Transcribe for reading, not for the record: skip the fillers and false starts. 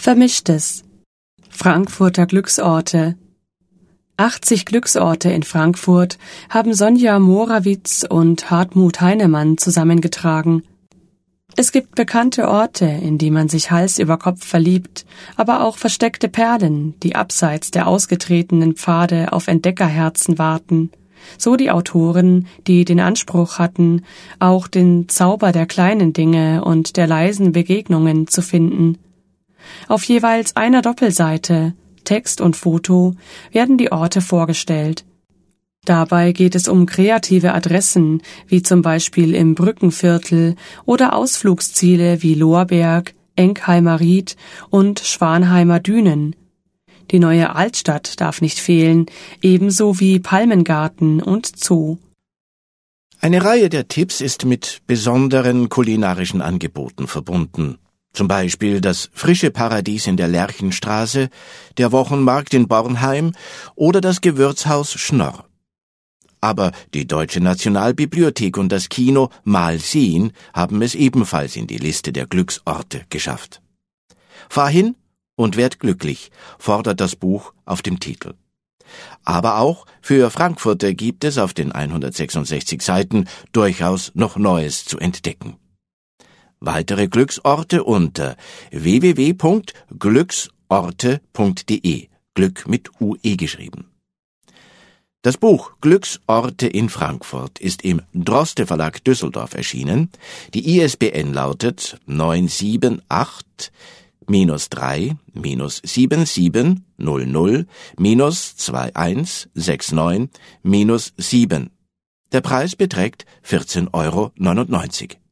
Vermischtes. Frankfurter Glücksorte. 80 Glücksorte in Frankfurt haben Sonja Morawitz und Hartmut Heinemann zusammengetragen. Es gibt bekannte Orte, in die man sich Hals über Kopf verliebt, aber auch versteckte Perlen, die abseits der ausgetretenen Pfade auf Entdeckerherzen warten. So die Autoren, die den Anspruch hatten, auch den Zauber der kleinen Dinge und der leisen Begegnungen zu finden. Auf jeweils einer Doppelseite, Text und Foto, werden die Orte vorgestellt. Dabei geht es um kreative Adressen, wie zum Beispiel im Brückenviertel, oder Ausflugsziele wie Lorberg, Enkheimer Ried und Schwanheimer Dünen. Die neue Altstadt darf nicht fehlen, ebenso wie Palmengarten und Zoo. Eine Reihe der Tipps ist mit besonderen kulinarischen Angeboten verbunden. Zum Beispiel das frische Paradies in der Lerchenstraße, der Wochenmarkt in Bornheim oder das Gewürzhaus Schnorr. Aber die Deutsche Nationalbibliothek und das Kino Malsien haben es ebenfalls in die Liste der Glücksorte geschafft. Fahr hin und werd glücklich, fordert das Buch auf dem Titel. Aber auch für Frankfurter gibt es auf den 166 Seiten durchaus noch Neues zu entdecken. Weitere Glücksorte unter www.glücksorte.de, Glück mit UE geschrieben. Das Buch Glücksorte in Frankfurt ist im Droste Verlag Düsseldorf erschienen. Die ISBN lautet 978-3-7700-2169-7. Der Preis beträgt 14,99 €.